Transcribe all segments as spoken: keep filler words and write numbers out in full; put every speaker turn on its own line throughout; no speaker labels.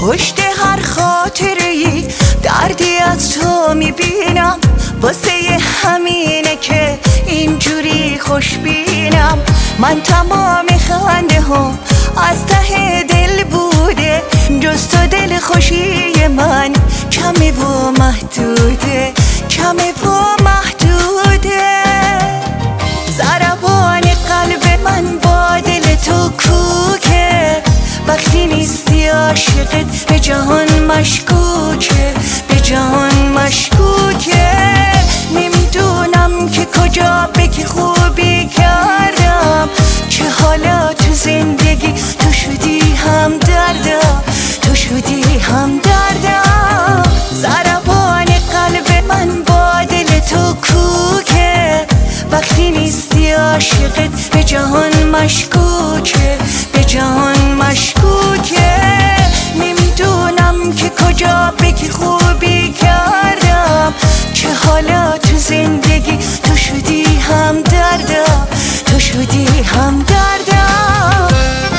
پشت هر خاطره‌ای دردی از تو میبینم، واسه همینه که اینجوری خوشبینم. من تمام خنده هم از ته دل بوده، جز تو دل خوشی من کمه و محدوده، کمه و محدوده. ضربان قلب من با دل تو کوکه، وقتی نیستی عاشقت به جهان مشکوکه، به جهان مشکوکه. نمیدونم که کجا بگی خوبی کردم، که حالا تو زندگی تو شدی هم دردم، تو شدی هم دردم. ضربان قلب من با دل تو کوکه، وقتی نیستی عاشقت به جهان مشکوکه، به جهان مشکوکه. نمیدونم که کجا بگی خوبی کردم، که حالا تو زندگی تو شدی هم دردم، تو شدی هم دردم.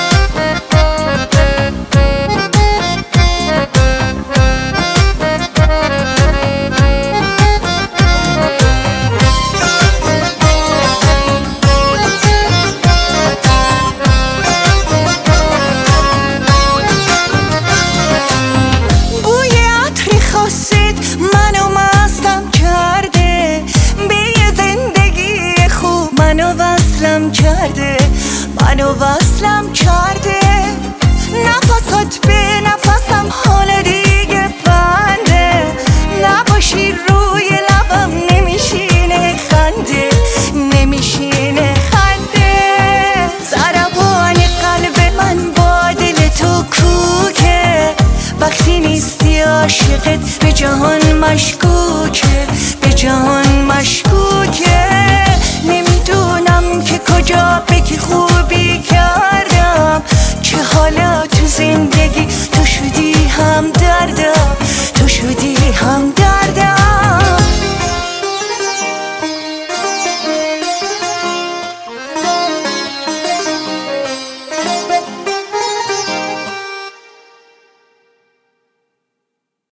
منو مستم کرده، به یه زندگی خوب منو وصلم کرده، منو وصلم کرده. نفسات به نفسم حالا دیگه بنده، نباشی روی لبم نمیشینه خنده، نمیشینه خنده. ضربان قلب من با دل تو کوکه، وقتی نیستی عاشقت به جهان مشکوکه، به جهان